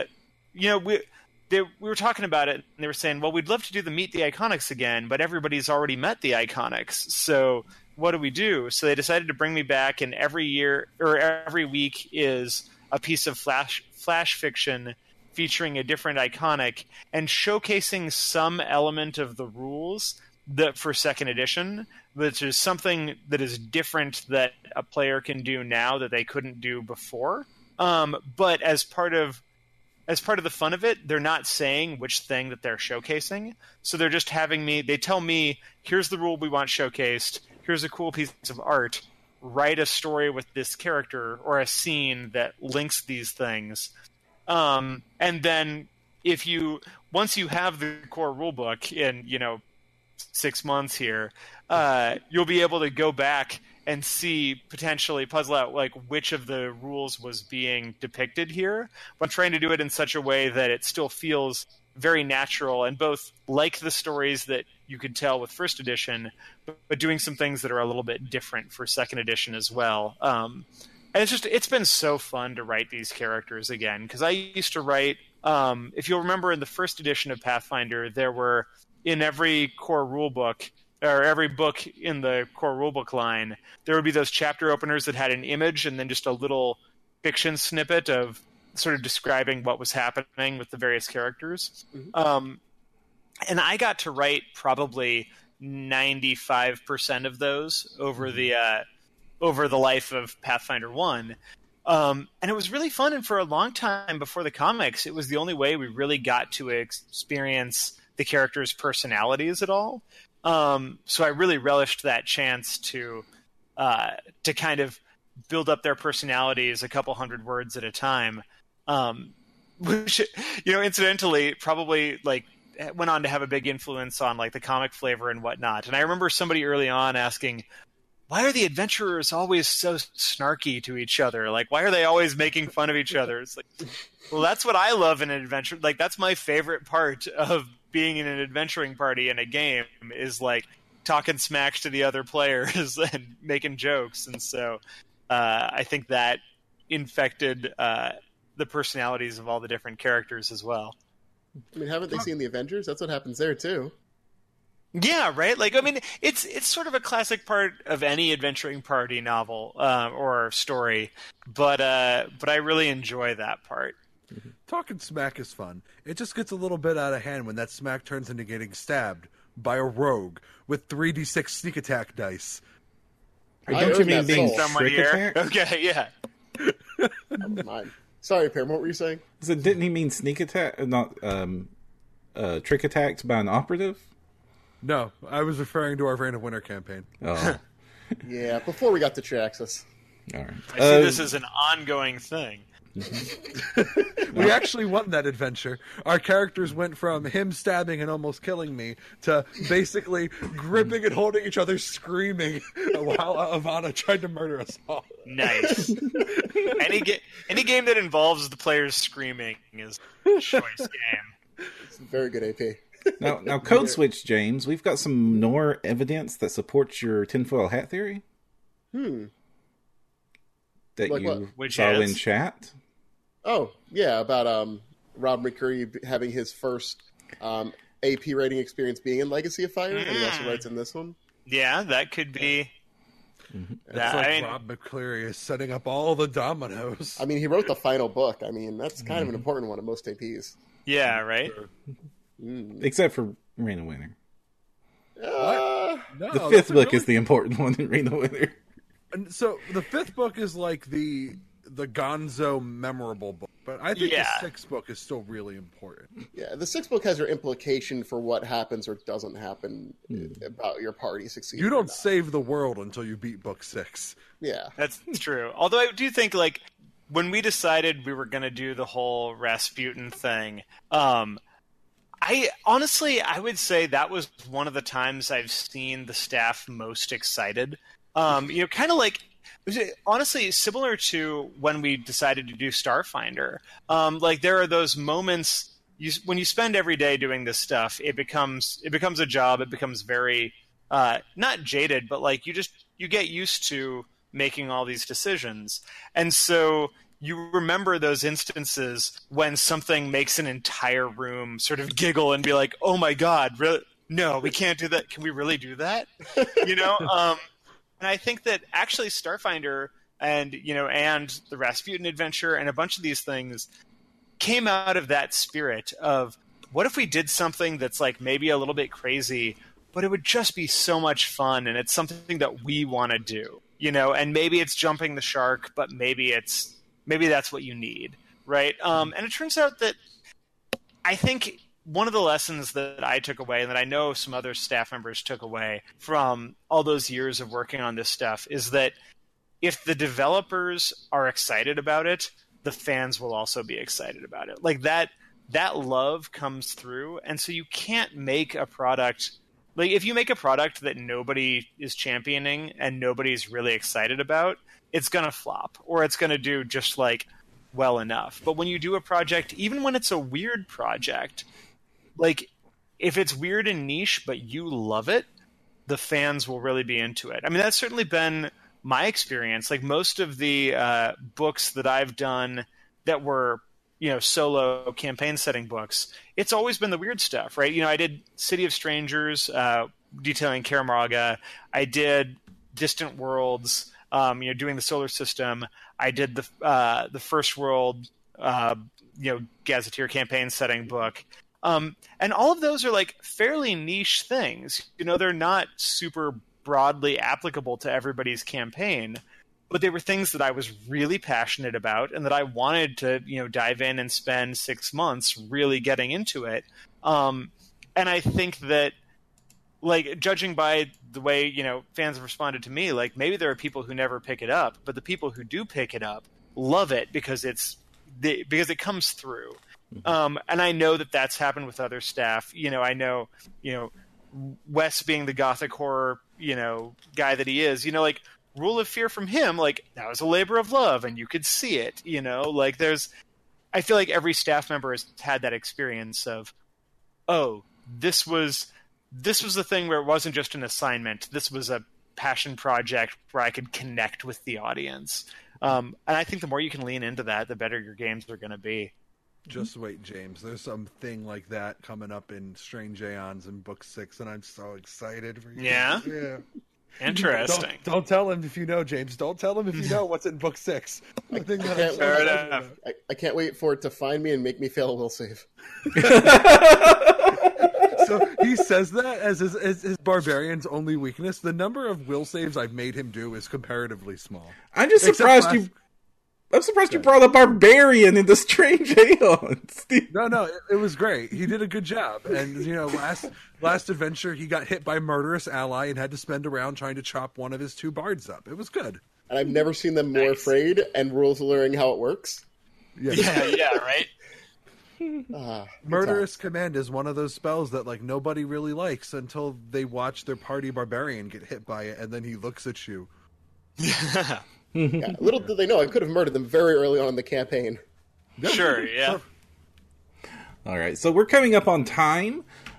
we were talking about it, and they were saying, well, we'd love to do the Meet the Iconics again, but everybody's already met the Iconics, so what do we do? So they decided to bring me back, and every week is a piece of flash fiction featuring a different Iconic and showcasing some element of the rules for second edition, which is something that is different that a player can do now that they couldn't do before. But as part of the fun of it, they're not saying which thing that they're showcasing. So they're just they tell me, here's the rule we want showcased, here's a cool piece of art, write a story with this character or a scene that links these things. And then once you have the core rulebook in, 6 months here, you'll be able to go back and potentially puzzle out which of the rules was being depicted here. But I'm trying to do it in such a way that it still feels very natural and both like the stories that you could tell with first edition, but doing some things that are a little bit different for second edition as well. And it's been so fun to write these characters again, because I used to write, if you'll remember in the first edition of Pathfinder, there were, in every core rulebook, or every book in the core rulebook line, there would be those chapter openers that had an image and then just a little fiction snippet of sort of describing what was happening with the various characters. Mm-hmm. And I got to write probably 95% of those over the life of Pathfinder 1. And it was really fun, and for a long time before the comics, it was the only way we really got to experience the characters' personalities at all. So I really relished that chance to kind of build up their personalities a couple hundred words at a time, which, incidentally, probably went on to have a big influence on the comic flavor and whatnot. And I remember somebody early on asking, why are the adventurers always so snarky to each other? Why are they always making fun of each other? It's well, that's what I love in an adventure. That's my favorite part of being in an adventuring party in a game, is talking smack to the other players and making jokes. And so I think that infected the personalities of all the different characters as well.
I mean, haven't they seen the Avengers? That's what happens there too.
Yeah, right. It's sort of a classic part of any adventuring party novel or story, but I really enjoy that part.
Talking smack is fun. It just gets a little bit out of hand when that smack turns into getting stabbed by a rogue with 3d6 sneak attack dice.
Don't you mean being trick attacked?
Okay, yeah.
That was mine. Sorry, Pam, what were you saying?
So didn't he mean sneak attack, not trick attacked by an operative?
No, I was referring to our Reign of Winter campaign.
Oh.
Yeah, before we got to Traxxas.
All right.
I see this as an ongoing thing.
We actually won that adventure. Our characters went from him stabbing and almost killing me to basically gripping and holding each other, screaming while Ivana tried to murder us all.
Nice. Any game that involves the players screaming is a choice game.
It's a very good AP.
Now, Code Switch, James, we've got some more evidence that supports your tinfoil hat theory.
Like
you saw in chat.
Oh, yeah, about Rob McCurry having his first AP rating experience being in Legacy of Fire, and he also writes in this one.
Yeah, that could be.
It's like Rob McCleary is setting up all the dominoes.
I mean, he wrote the final book. I mean, that's kind of an important one in most APs.
Yeah, right?
Except for Reign of Winter.
No,
the fifth book is the important one in Reign of Winter.
And so the fifth book is like the Gonzo memorable book, but I think the sixth book is still really important.
Yeah, the sixth book has your implication for what happens or doesn't happen about your party succeeding.
You don't save the world until you beat book 6.
Yeah.
That's true. Although I do think, like, when we decided we were going to do the whole Rasputin thing, I would say that was one of the times I've seen the staff most excited. Kind of like, honestly, similar to when we decided to do Starfinder. Like, there are those moments when you spend every day doing this stuff, it becomes a job. It becomes very not jaded, but like you get used to making all these decisions, and so you remember those instances when something makes an entire room sort of giggle and be like, "Oh my God, really? No, we can't do that. Can we really do that?" And I think that actually Starfinder and the Rasputin adventure and a bunch of these things came out of that spirit of, what if we did something that's like maybe a little bit crazy, but it would just be so much fun, and it's something that we want to do, and maybe it's jumping the shark, but maybe that's what you need, right? And it turns out that I think one of the lessons that I took away, and that I know some other staff members took away from all those years of working on this stuff, is that if the developers are excited about it, the fans will also be excited about it. Like, that love comes through, and so you can't make a product... Like, if you make a product that nobody is championing and nobody's really excited about, it's going to flop, or it's going to do just, like, well enough. But when you do a project, even when it's a weird project... Like, if it's weird and niche, but you love it, the fans will really be into it. I mean, that's certainly been my experience. Like, most of the books that I've done that were, solo campaign setting books, it's always been the weird stuff, right? I did City of Strangers, detailing Kaer Morrga. I did Distant Worlds, doing the solar system. I did the First World, Gazetteer campaign setting book. And all of those are like fairly niche things. They're not super broadly applicable to everybody's campaign, but they were things that I was really passionate about and that I wanted to, dive in and spend 6 months really getting into it. And I think that, like, judging by the way, fans have responded to me, like, maybe there are people who never pick it up, but the people who do pick it up love it because because it comes through. And I know that that's happened with other staff. I know, Wes being the gothic horror, guy that he is, like, Rule of Fear from him, like, that was a labor of love and you could see it, like, I feel like every staff member has had that experience of, oh, this was the thing where it wasn't just an assignment. This was a passion project where I could connect with the audience. And I think the more you can lean into that, the better your games are going to be.
Just wait, James. There's something like that coming up in Strange Aeons in Book 6, and I'm so excited for you.
Yeah?
Yeah.
Interesting.
Don't tell him if you know, James. Don't tell him if you know what's in Book 6.
I can't wait for it to find me and make me fail a will save.
So he says that as his barbarian's only weakness. The number of will saves I've made him do is comparatively small.
I'm just surprised you brought a barbarian into Strange Aeons.
No, it was great. He did a good job. And, last adventure, he got hit by a murderous ally and had to spend a round trying to chop one of his 2 bards up. It was good.
And I've never seen them more afraid and rules learning how it works.
Yeah, right?
Murderous Command is one of those spells that, like, nobody really likes until they watch their party barbarian get hit by it, and then he looks at you.
Yeah, little did they know I could have murdered them very early on in the campaign.
Sure, yeah.
All right, so we're coming up on time.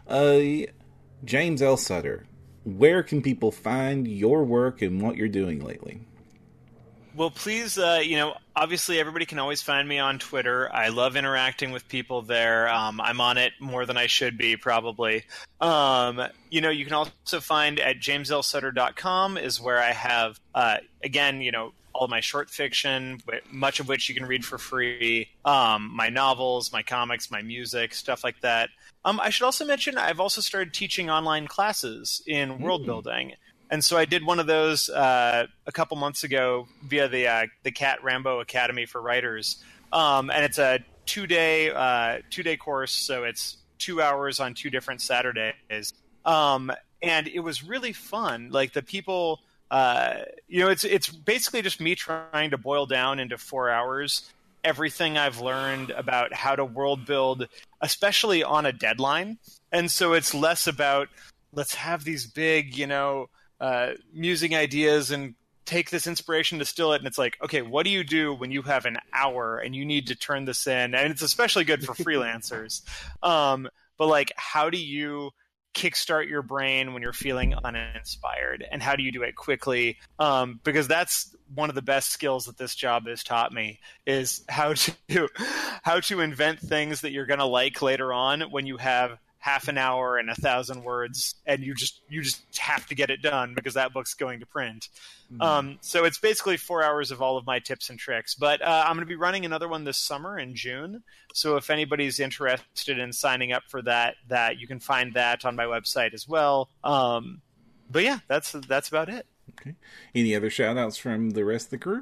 James L. Sutter, where can people find your work and what you're doing lately?
Well, please, obviously everybody can always find me on Twitter. I love interacting with people there. I'm on it more than I should be, probably. You can also find at jameslsutter.com is where I have, again, all of my short fiction, much of which you can read for free, my novels, my comics, my music, stuff like that. I should also mention I've also started teaching online classes in world building. And so I did one of those a couple months ago via the Cat Rambo Academy for Writers, and it's a two-day course, so it's 2 hours on 2 different Saturdays, and it was really fun. Like the people, it's basically just me trying to boil down into 4 hours everything I've learned about how to world build, especially on a deadline. And so it's less about let's have these big, musing ideas and take this inspiration, distill it, and it's like, okay, what do you do when you have an hour and you need to turn this in? And it's especially good for freelancers. But like, how do you kickstart your brain when you're feeling uninspired, and how do you do it quickly? Because that's one of the best skills that this job has taught me, is how to invent things that you're going to like later on when you have half an hour and 1,000 words, and you just have to get it done because that book's going to print. So it's basically 4 hours of all of my tips and tricks. But I'm going to be running another one this summer in June. So if anybody's interested in signing up for that you can find that on my website as well. But yeah, that's about it.
Okay. Any other shout outs from the rest of the crew?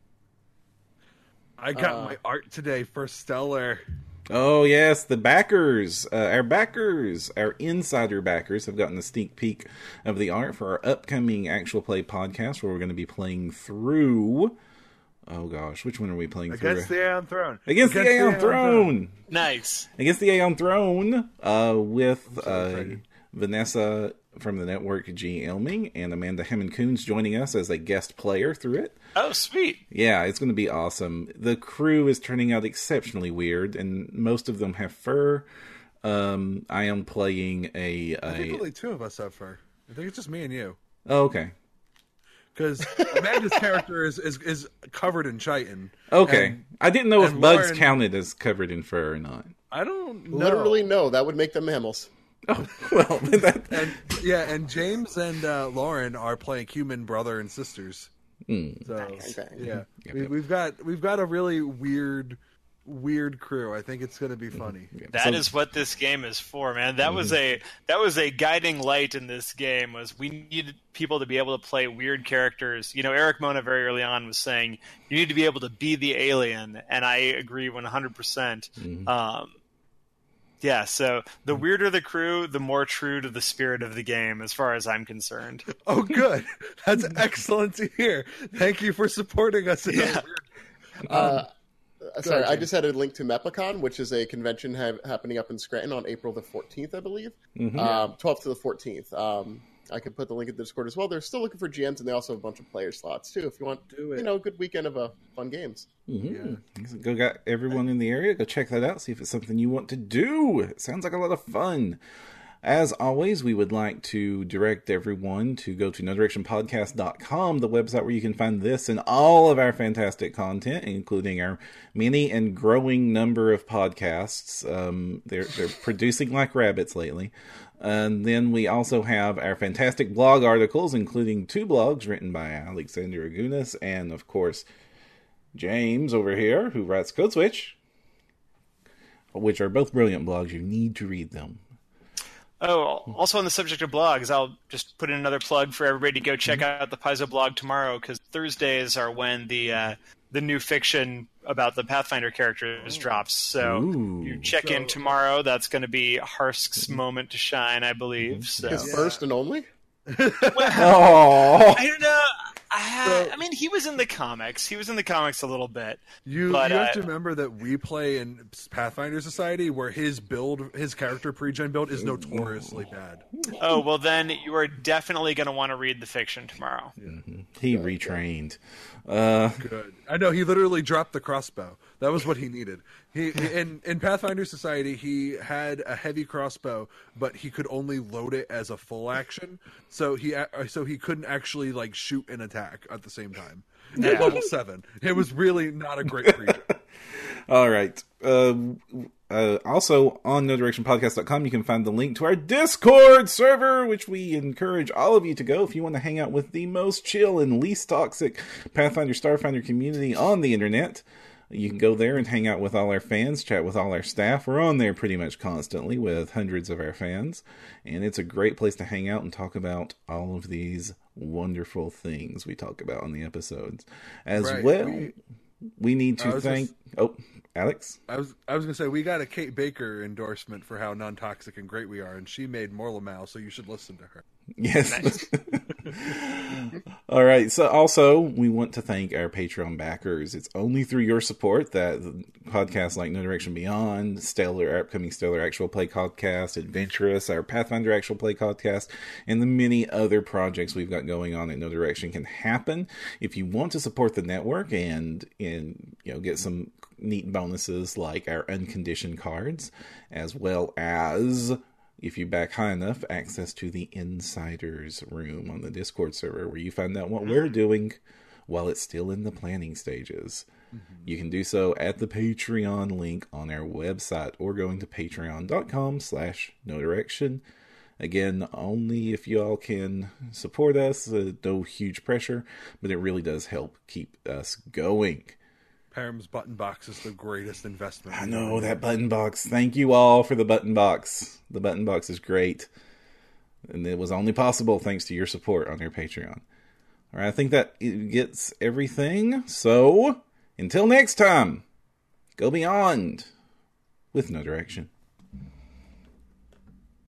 I got my art today for Stellar.
Oh, yes, the backers, our insider backers have gotten a sneak peek of the art for our upcoming Actual Play podcast, where we're going to be playing through, oh gosh, which one are we playing through?
Against the Aeon Throne.
Against the Aeon Throne!
Nice.
Against the Aeon Throne, with Vanessa from the network, G. Elming, and Amanda Hammond-Coons joining us as a guest player through it.
Oh, sweet.
Yeah, it's going to be awesome. The crew is turning out exceptionally weird, and most of them have fur. I am playing I
think only 2 of us have fur. I think it's just me and you.
Oh, okay.
Because Amanda's character is covered in chitin.
Okay. I didn't know if bugs
Lauren
counted as covered in fur or not.
I don't know.
Literally, no. That would make them mammals.
Oh, well.
And James and Lauren are playing human brother and sisters. So yeah, we've got a really weird crew. I think it's going to be funny.
That is what this game is for, man. That was a guiding light in this game. Was we needed people to be able to play weird characters. Eric Mona very early on was saying you need to be able to be the alien, and I agree 100%. Yeah, so the weirder the crew, the more true to the spirit of the game, as far as I'm concerned.
Oh, good. That's excellent to hear. Thank you for supporting us.
Sorry, I just had a link to Mepicon, which is a convention happening up in Scranton on April the 14th, I believe. 12th to the 14th. I could put the link in the Discord as well. They're still looking for GMs, and they also have a bunch of player slots, too, if you want a good weekend of fun games.
Yeah. Go got everyone in the area. Go check that out. See if it's something you want to do. It sounds like a lot of fun. As always, we would like to direct everyone to go to nodirectionpodcast.com, the website where you can find this and all of our fantastic content, including our many and growing number of podcasts. They're producing like rabbits lately. And then we also have our fantastic blog articles, including 2 blogs written by Alexander Agunas and, of course, James over here, who writes Code Switch, which are both brilliant blogs. You need to read them.
Oh, also on the subject of blogs, I'll just put in another plug for everybody to go check out the Paizo blog tomorrow, because Thursdays are when the new fiction about the Pathfinder characters drops. So you check in tomorrow. That's going to be Harsk's moment to shine, I believe. So.
His first and only?
I don't know. I mean, he was in the comics. He was in the comics a little bit.
You have to remember that we play in Pathfinder Society, where his character pre-gen build is notoriously bad.
Oh, well then you are definitely going to want to read the fiction tomorrow.
He retrained.
Good. I know, he literally dropped the crossbow. That was what he needed. In Pathfinder Society, he had a heavy crossbow, but he could only load it as a full action, so he couldn't actually like shoot and attack at the same time. At level 7, it was really not a great creature.
All right. Also, on NoDirectionPodcast.com, you can find the link to our Discord server, which we encourage all of you to go if you want to hang out with the most chill and least toxic Pathfinder Starfinder community on the internet. You can go there and hang out with all our fans, chat with all our staff. We're on there pretty much constantly with hundreds of our fans, and it's a great place to hang out and talk about all of these wonderful things we talk about on the episodes. We need to thank... Alex?
I was going to say, we got a Kate Baker endorsement for how non-toxic and great we are, and she made Morlamal, so you should listen to her.
Yes. Nice. All right. So also, we want to thank our Patreon backers. It's only through your support that podcasts like No Direction Beyond, our upcoming Stellar Actual Play podcast, Adventurous, our Pathfinder Actual Play podcast, and the many other projects we've got going on at No Direction can happen. If you want to support the network and get some neat bonuses like our unconditioned cards, as well as, if you back high enough, access to the Insiders room on the Discord server where you find out what we're doing while it's still in the planning stages. Mm-hmm. You can do so at the Patreon link on our website or going to patreon.com/NoDirection. Again, only if you all can support us. No huge pressure, but it really does help keep us going.
Param's button box is the greatest investment.
I know, that button box. Thank you all for the button box. The button box is great. And it was only possible thanks to your support on your Patreon. All right, I think that gets everything. So, until next time, go beyond with No Direction.